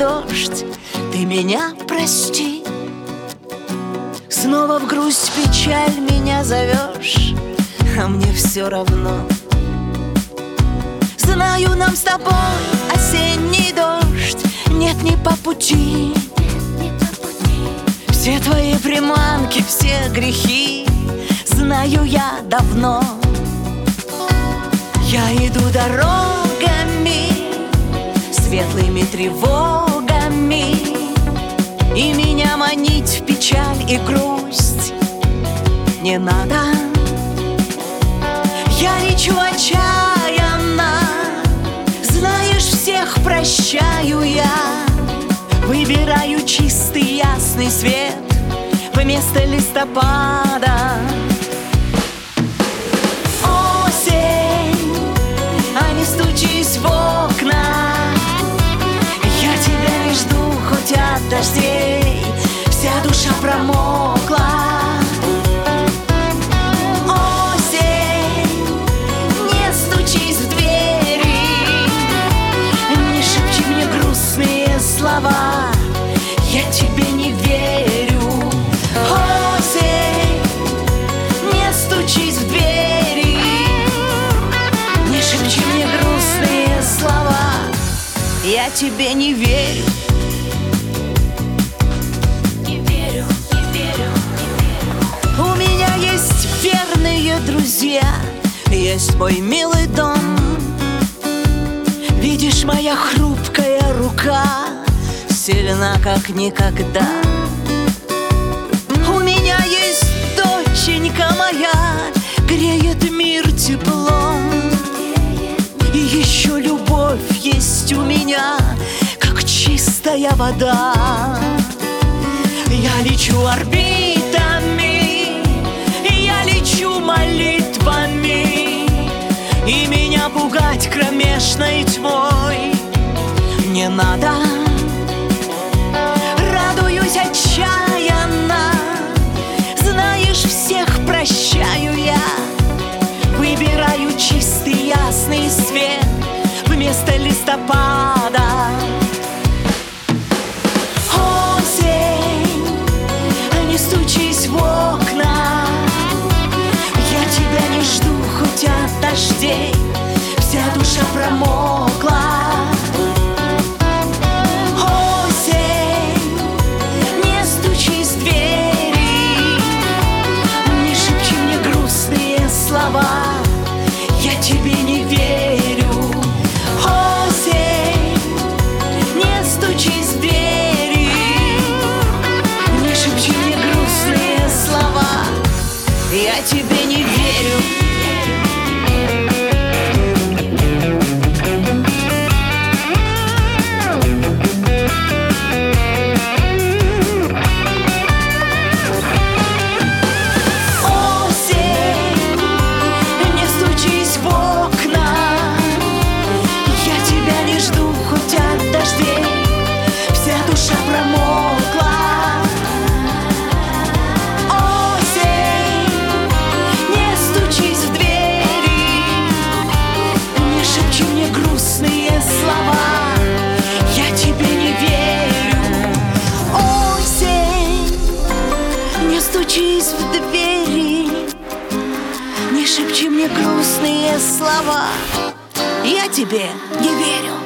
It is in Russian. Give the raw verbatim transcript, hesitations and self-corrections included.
дождь, ты меня прости. Снова в грусть, печаль меня зовешь, а мне все равно. Знаю, нам с тобой осенний дождь нет не по пути. Все твои приманки, все грехи знаю я давно. Я иду дорогами, светлыми тревогами, и меня манить в печаль и грусть не надо. Я лечу отчаянно, знаешь, всех прощаю я. Выбираю чистый ясный свет вместо листопада. Осень, а не стучись в окна, я тебя не жду, хоть от дождей вся душа промокла. Осень, не стучись в двери, не шепчи мне грустные слова, я тебе не верю. Осень, не стучись в двери, не шепчи мне грустные слова, я тебе не верю. Не верю, не верю, не верю. У меня есть верные друзья, есть мой милый дом. Видишь, моя хрупкая рука сильна, как никогда. У меня есть доченька моя, греет мир теплом. И еще любовь есть у меня, как чистая вода. Я лечу орбитами, я лечу молитвами, и меня пугать кромешной тьмой не надо. Радуюсь отчаянно, знаешь, всех прощаю я. Выбираю чистый ясный свет вместо листопада. Осень, не стучись в окна, я тебя не жду, хоть от дождей вся душа промокла. Осень, не стучись в двери, не шепчи мне грустные слова, я тебе не верю. Осень, не стучись в двери, не шепчи мне грустные слова, я тебе не верю. Стучись в двери, не шепчи мне грустные слова, я тебе не верю.